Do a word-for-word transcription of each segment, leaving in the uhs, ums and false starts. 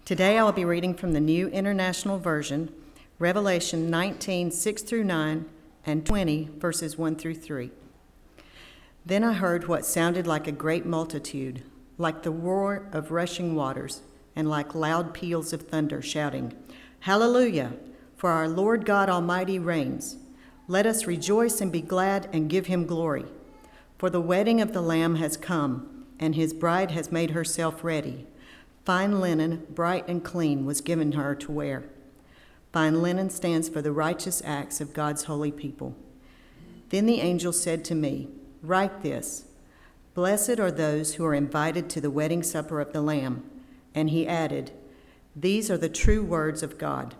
Today I will be reading from the New International Version, Revelation nineteen, six through nine, and twenty, verses one through three. Then I heard what sounded like a great multitude, like the roar of rushing waters, and like loud peals of thunder, shouting, "Hallelujah! For our Lord God Almighty reigns. Let us rejoice and be glad and give him glory. For the wedding of the Lamb has come, and his bride has made herself ready. Fine linen, bright and clean, was given her to wear." Fine linen stands for the righteous acts of God's holy people. Then the angel said to me, "Write this, blessed are those who are invited to the wedding supper of the Lamb." And he added, "These are the true words of God."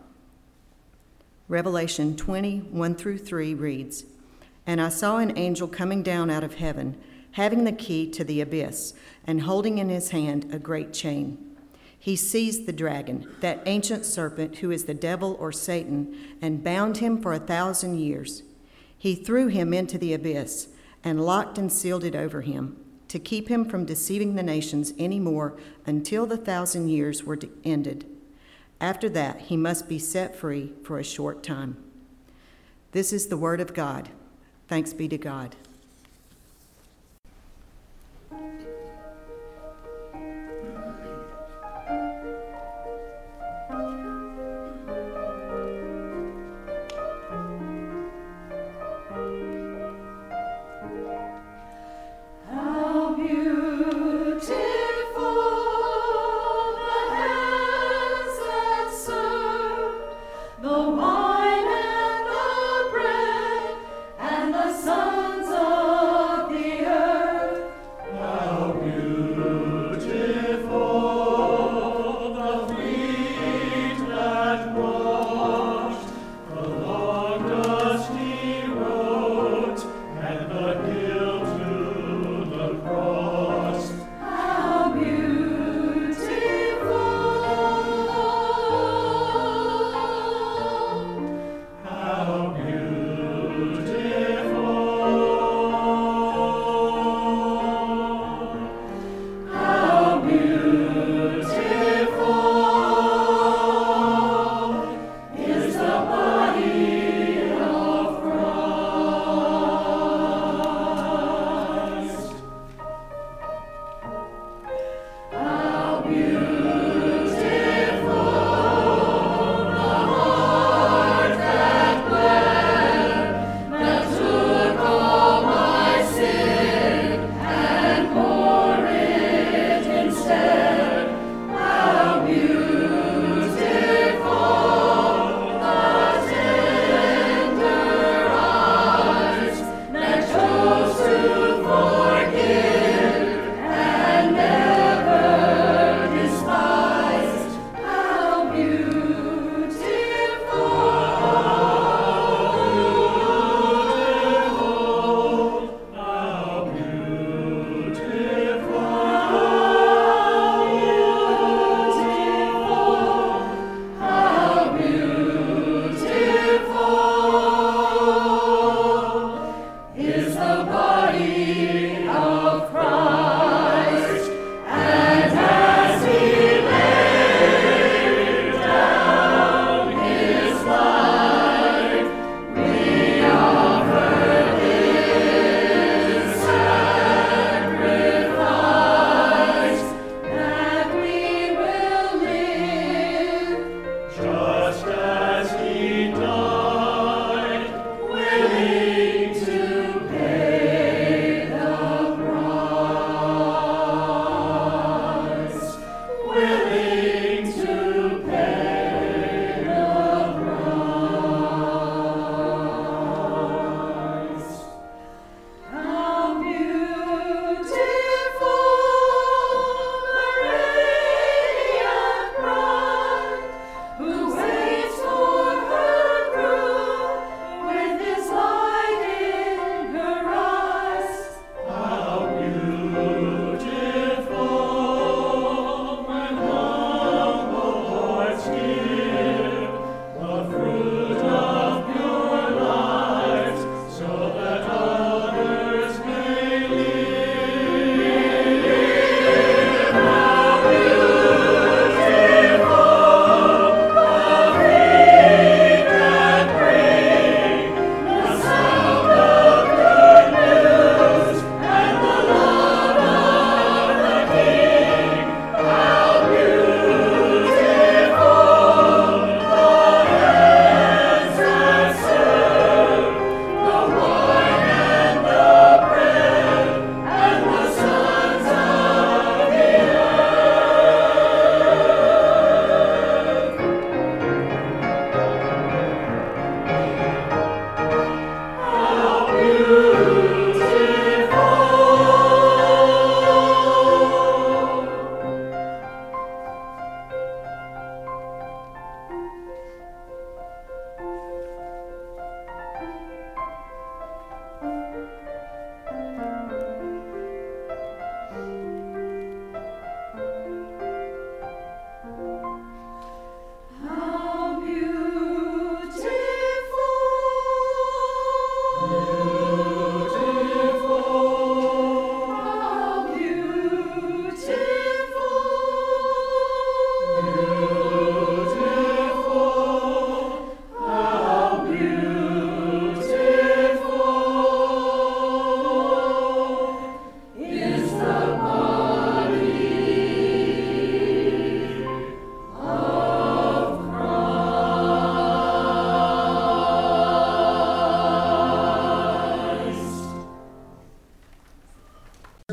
Revelation twenty, one through three reads, "And I saw an angel coming down out of heaven, having the key to the abyss, and holding in his hand a great chain. He seized the dragon, that ancient serpent who is the devil or Satan, and bound him for a thousand years. He threw him into the abyss and locked and sealed it over him, to keep him from deceiving the nations any more until the thousand years were ended. After that, he must be set free for a short time." This is the word of God. Thanks be to God. Despise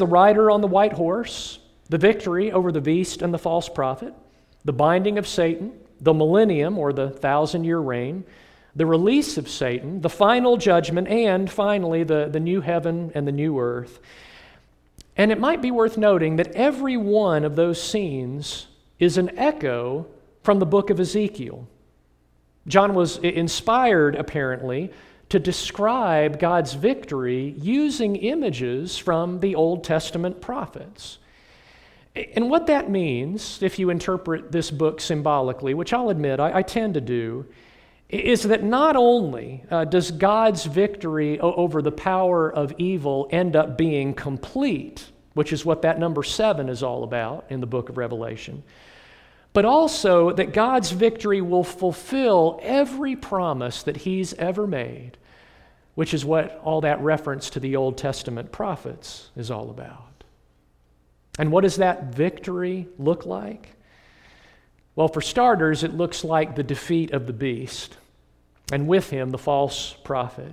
the rider on the white horse, the victory over the beast and the false prophet, the binding of Satan, the millennium or the thousand-year reign, the release of Satan, the final judgment, and finally the, the new heaven and the new earth. And it might be worth noting that every one of those scenes is an echo from the book of Ezekiel. John was inspired, apparently, to describe God's victory using images from the Old Testament prophets. And what that means, if you interpret this book symbolically, which I'll admit I, I tend to do, is that not only uh, does God's victory o- over the power of evil end up being complete, which is what that number seven is all about in the book of Revelation, but also that God's victory will fulfill every promise that He's ever made, which is what all that reference to the Old Testament prophets is all about. And what does that victory look like? Well, for starters, it looks like the defeat of the beast, and with him, the false prophet.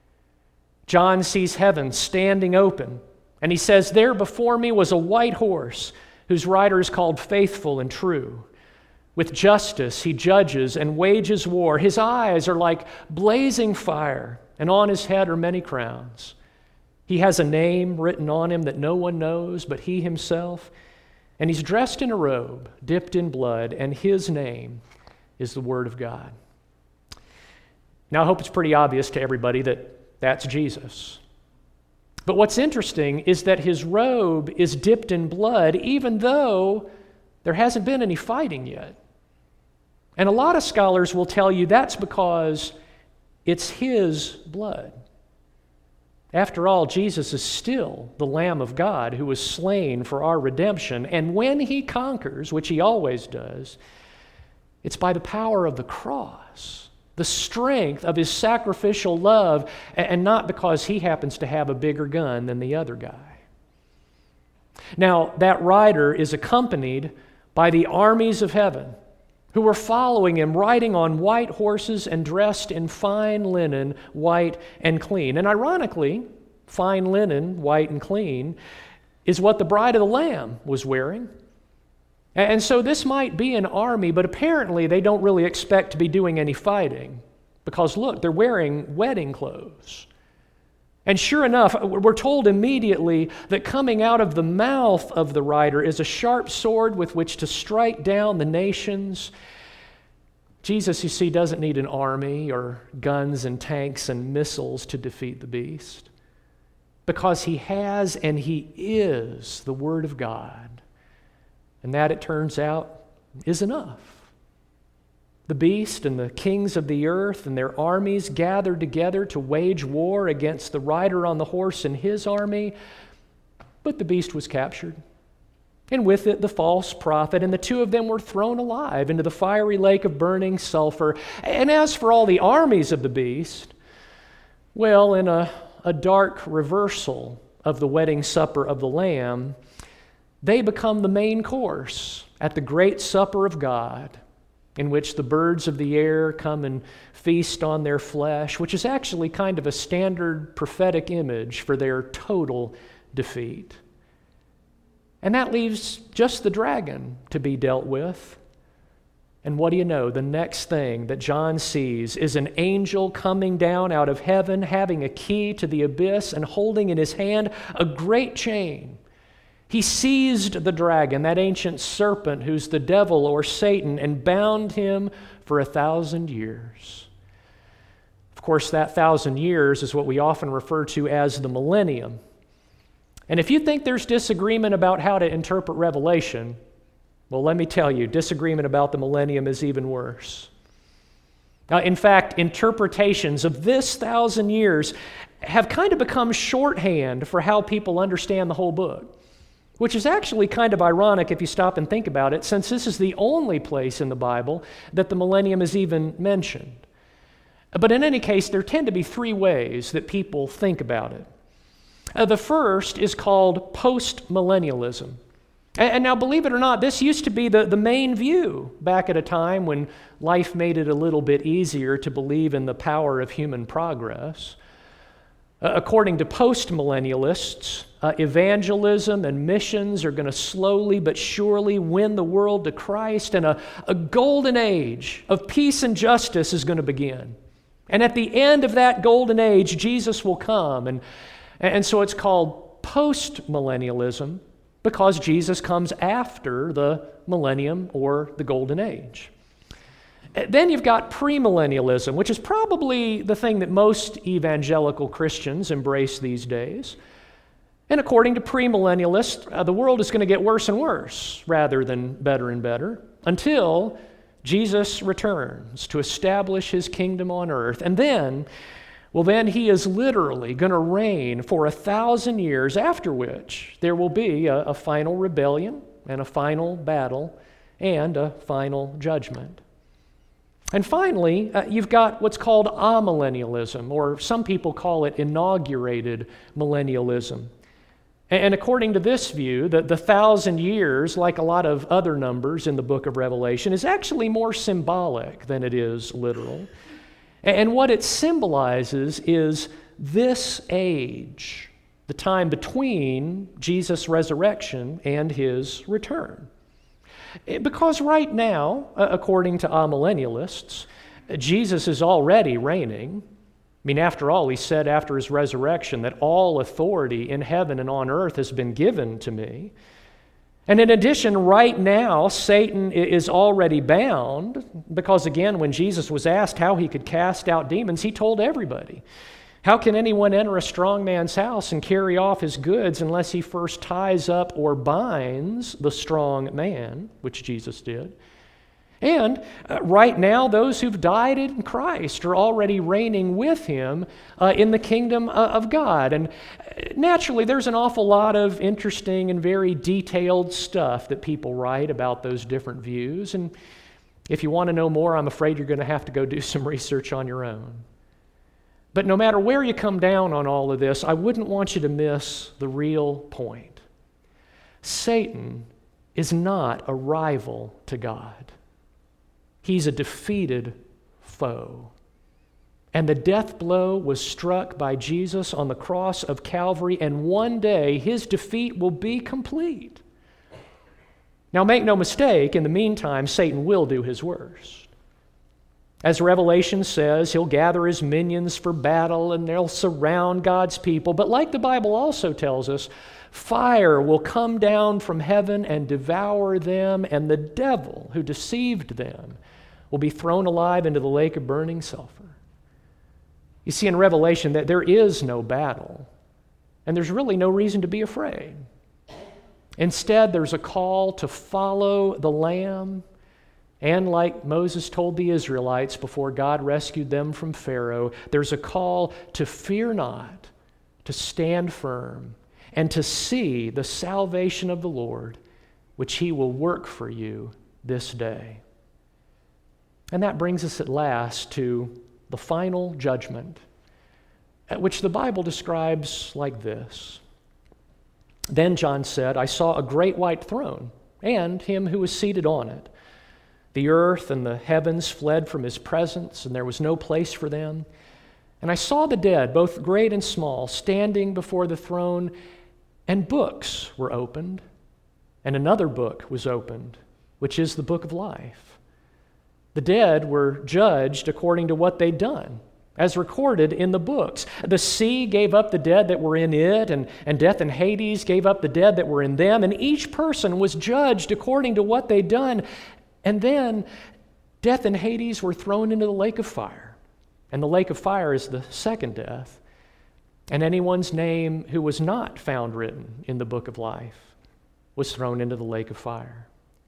John sees heaven standing open, and he says, "There before me was a white horse, whose rider is called Faithful and True. With justice he judges and wages war. His eyes are like blazing fire, and on his head are many crowns. He has a name written on him that no one knows but he himself. And he's dressed in a robe, dipped in blood, and his name is the Word of God." Now, I hope it's pretty obvious to everybody that that's Jesus. But what's interesting is that his robe is dipped in blood, even though there hasn't been any fighting yet. And a lot of scholars will tell you that's because it's his blood. After all, Jesus is still the Lamb of God who was slain for our redemption. And when he conquers, which he always does, it's by the power of the cross, the strength of his sacrificial love, and not because he happens to have a bigger gun than the other guy. Now, that rider is accompanied by the armies of heaven who were following him, riding on white horses and dressed in fine linen, white and clean. And ironically, fine linen, white and clean, is what the bride of the Lamb was wearing. And so this might be an army, but apparently they don't really expect to be doing any fighting, because look, they're wearing wedding clothes. And sure enough, we're told immediately that coming out of the mouth of the rider is a sharp sword with which to strike down the nations. Jesus, you see, doesn't need an army or guns and tanks and missiles to defeat the beast, because he has and he is the Word of God. And that, it turns out, is enough. The beast and the kings of the earth and their armies gathered together to wage war against the rider on the horse and his army, but the beast was captured. And with it, the false prophet, and the two of them were thrown alive into the fiery lake of burning sulfur. And as for all the armies of the beast, well, in a, a dark reversal of the wedding supper of the Lamb, they become the main course at the great supper of God, in which the birds of the air come and feast on their flesh, which is actually kind of a standard prophetic image for their total defeat. And that leaves just the dragon to be dealt with. And what do you know? The next thing that John sees is an angel coming down out of heaven, having a key to the abyss and holding in his hand a great chain. He seized the dragon, that ancient serpent who's the devil or Satan, and bound him for a thousand years. Of course, that thousand years is what we often refer to as the millennium. And if you think there's disagreement about how to interpret Revelation, well, let me tell you, disagreement about the millennium is even worse. Now, in fact, interpretations of this thousand years have kind of become shorthand for how people understand the whole book, which is actually kind of ironic if you stop and think about it, since this is the only place in the Bible that the millennium is even mentioned. But in any case, there tend to be three ways that people think about it. Uh, the first is called post-millennialism. And, and now, believe it or not, this used to be the, the main view back at a time when life made it a little bit easier to believe in the power of human progress. Uh, according to postmillennialists, uh, evangelism and missions are going to slowly but surely win the world to Christ, and a, a golden age of peace and justice is going to begin. And at the end of that golden age, Jesus will come. And, and so it's called postmillennialism because Jesus comes after the millennium or the golden age. Then you've got premillennialism, which is probably the thing that most evangelical Christians embrace these days. And according to premillennialists, uh, the world is going to get worse and worse rather than better and better until Jesus returns to establish his kingdom on earth. And then, well, then he is literally going to reign for a thousand years, after which there will be a, a final rebellion and a final battle and a final judgment. And finally, uh, you've got what's called amillennialism, or some people call it inaugurated millennialism. And according to this view, the, the thousand years, like a lot of other numbers in the book of Revelation, is actually more symbolic than it is literal. And what it symbolizes is this age, the time between Jesus' resurrection and his return. Because right now, according to amillennialists, Jesus is already reigning. I mean, after all, he said after his resurrection that all authority in heaven and on earth has been given to me. And in addition, right now, Satan is already bound because, again, when Jesus was asked how he could cast out demons, he told everybody. How can anyone enter a strong man's house and carry off his goods unless he first ties up or binds the strong man, which Jesus did? And uh, right now, those who've died in Christ are already reigning with him uh, in the kingdom uh, of God. And naturally, there's an awful lot of interesting and very detailed stuff that people write about those different views. And if you want to know more, I'm afraid you're going to have to go do some research on your own. But no matter where you come down on all of this, I wouldn't want you to miss the real point. Satan is not a rival to God. He's a defeated foe. And the death blow was struck by Jesus on the cross of Calvary, and one day his defeat will be complete. Now, make no mistake, in the meantime, Satan will do his worst. As Revelation says, he'll gather his minions for battle and they'll surround God's people. But like the Bible also tells us, fire will come down from heaven and devour them, and the devil who deceived them will be thrown alive into the lake of burning sulfur. You see in Revelation that there is no battle, and there's really no reason to be afraid. Instead, there's a call to follow the Lamb. And like Moses told the Israelites before God rescued them from Pharaoh, there's a call to fear not, to stand firm, and to see the salvation of the Lord, which he will work for you this day. And that brings us at last to the final judgment, at which the Bible describes like this. Then John said, I saw a great white throne, and him who was seated on it. The earth and the heavens fled from his presence, and there was no place for them. And I saw the dead, both great and small, standing before the throne, and books were opened. And another book was opened, which is the book of life. The dead were judged according to what they'd done, as recorded in the books. The sea gave up the dead that were in it, and, and death and Hades gave up the dead that were in them, and each person was judged according to what they'd done. And then death and Hades were thrown into the lake of fire. And the lake of fire is the second death. And anyone's name who was not found written in the book of life was thrown into the lake of fire.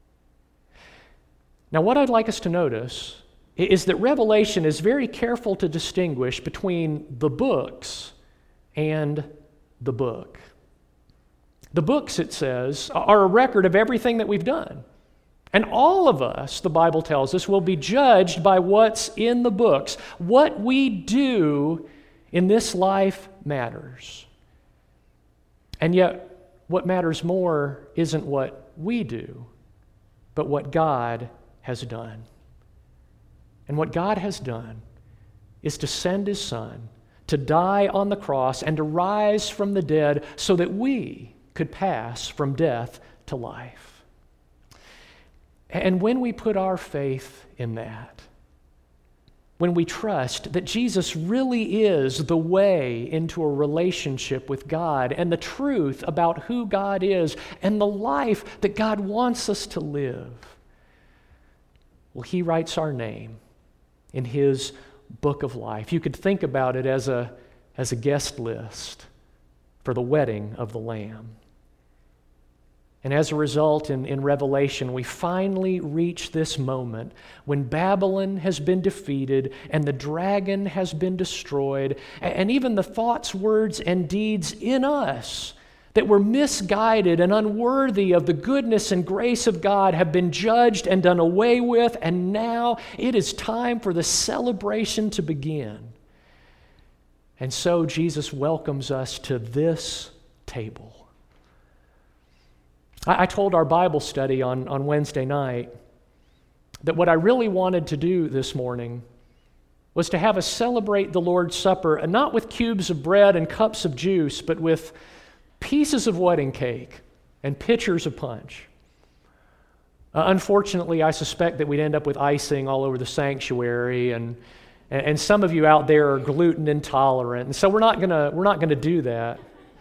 Now, what I'd like us to notice is that Revelation is very careful to distinguish between the books and the book. The books, it says, are a record of everything that we've done. And all of us, the Bible tells us, will be judged by what's in the books. What we do in this life matters. And yet, what matters more isn't what we do, but what God has done. And what God has done is to send his Son to die on the cross and to rise from the dead so that we could pass from death to life. And when we put our faith in that, when we trust that Jesus really is the way into a relationship with God and the truth about who God is and the life that God wants us to live, well, He writes our name in His book of life. You could think about it as a, as a guest list for the wedding of the Lamb. And as a result, in, in Revelation, we finally reach this moment when Babylon has been defeated and the dragon has been destroyed, and, and even the thoughts, words, and deeds in us that were misguided and unworthy of the goodness and grace of God have been judged and done away with, and now it is time for the celebration to begin. And so Jesus welcomes us to this table. I told our Bible study on, on Wednesday night that what I really wanted to do this morning was to have us celebrate the Lord's Supper, and not with cubes of bread and cups of juice, but with pieces of wedding cake and pitchers of punch. Uh, unfortunately, I suspect that we'd end up with icing all over the sanctuary, and, and some of you out there are gluten intolerant, and so we're not gonna, we're not gonna do that.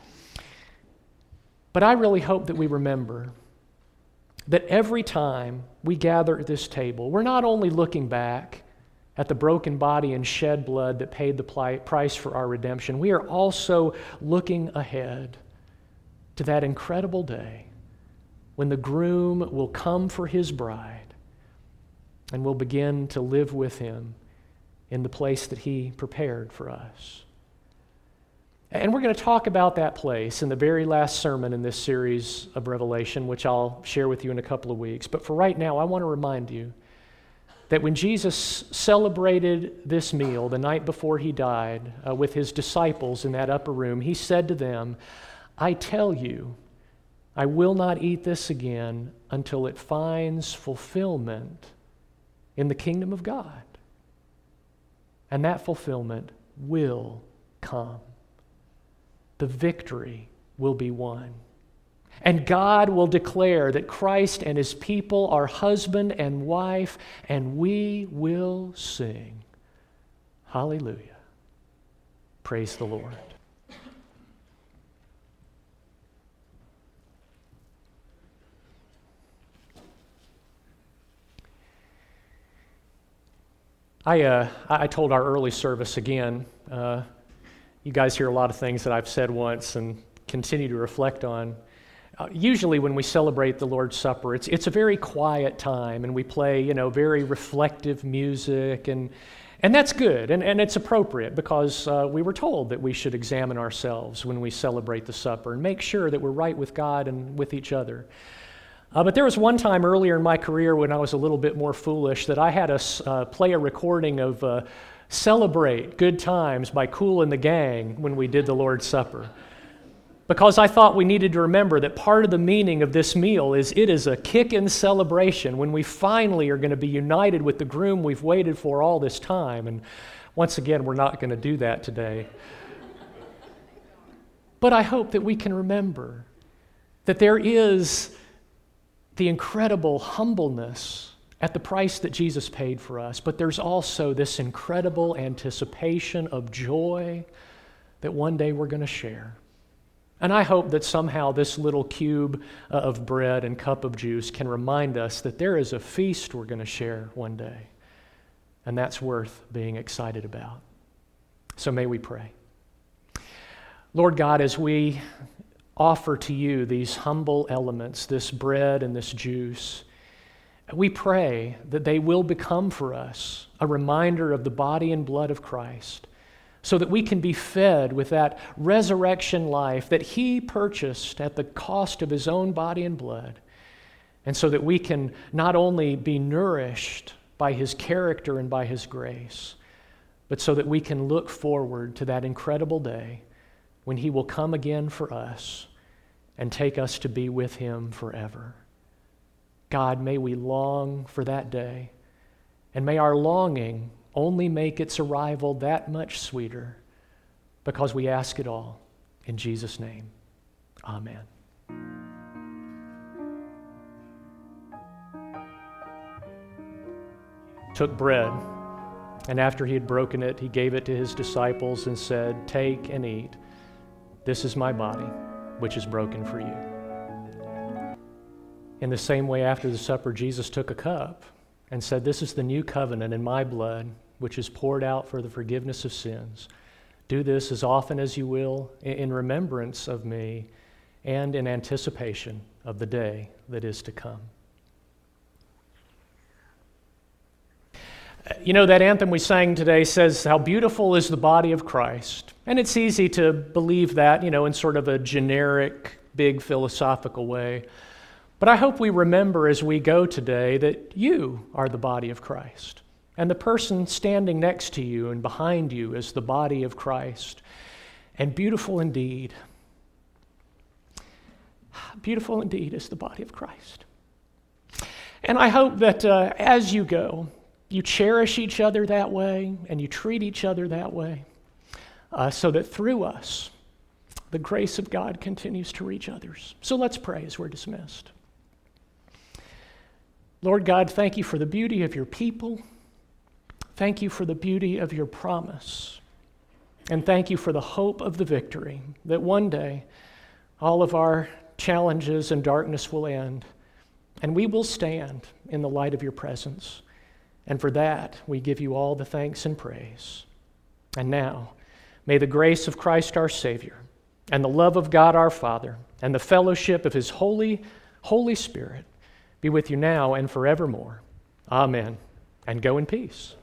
But I really hope that we remember that every time we gather at this table, we're not only looking back at the broken body and shed blood that paid the price for our redemption, we are also looking ahead to that incredible day when the groom will come for his bride and will begin to live with him in the place that he prepared for us. And we're going to talk about that place in the very last sermon in this series of Revelation, which I'll share with you in a couple of weeks. But for right now, I want to remind you that when Jesus celebrated this meal the night before he died uh, with his disciples in that upper room, he said to them, "I tell you, I will not eat this again until it finds fulfillment in the kingdom of God." And that fulfillment will come. The victory will be won. And God will declare that Christ and his people are husband and wife, and we will sing. Hallelujah. Praise the Lord. I, uh, I told our early service again, uh, you guys hear a lot of things that I've said once and continue to reflect on. Uh, usually when we celebrate the Lord's Supper, it's it's a very quiet time, and we play, you know, very reflective music, and and that's good, and, and it's appropriate because uh, we were told that we should examine ourselves when we celebrate the supper and make sure that we're right with God and with each other. Uh, but there was one time earlier in my career when I was a little bit more foolish that I had us uh, play a recording of uh, Celebrate Good Times by Kool and the Gang when we did the Lord's Supper. Because I thought we needed to remember that part of the meaning of this meal is it is a kick-in celebration when we finally are going to be united with the groom we've waited for all this time. And once again, we're not going to do that today. But I hope that we can remember that there is the incredible humbleness at the price that Jesus paid for us, but there's also this incredible anticipation of joy that one day we're going to share. And I hope that somehow this little cube uh, of bread and cup of juice can remind us that there is a feast we're going to share one day, and that's worth being excited about. So may we pray. Lord God, as we offer to you these humble elements, this bread and this juice, we pray that they will become for us a reminder of the body and blood of Christ, so that we can be fed with that resurrection life that he purchased at the cost of his own body and blood, and so that we can not only be nourished by his character and by his grace, but so that we can look forward to that incredible day when he will come again for us and take us to be with him forever. God, may we long for that day, and may our longing only make its arrival that much sweeter because we ask it all in Jesus' name. Amen. Took bread, and after he had broken it, he gave it to his disciples and said, "Take and eat. This is my body, which is broken for you." In the same way, after the supper, Jesus took a cup and said, "This is the new covenant in my blood, which is poured out for the forgiveness of sins. Do this as often as you will in remembrance of me and in anticipation of the day that is to come." You know, that anthem we sang today says how beautiful is the body of Christ. And it's easy to believe that, you know, in sort of a generic, big philosophical way. But I hope we remember as we go today that you are the body of Christ. And the person standing next to you and behind you is the body of Christ. And beautiful indeed, beautiful indeed is the body of Christ. And I hope that uh, as you go, you cherish each other that way and you treat each other that way uh, so that through us, the grace of God continues to reach others. So let's pray as we're dismissed. Lord God, thank you for the beauty of your people. Thank you for the beauty of your promise. And thank you for the hope of the victory, that one day all of our challenges and darkness will end, and we will stand in the light of your presence. And for that, we give you all the thanks and praise. And now, may the grace of Christ our Savior, and the love of God our Father, and the fellowship of his holy, Holy Spirit be with you now and forevermore. Amen. And go in peace.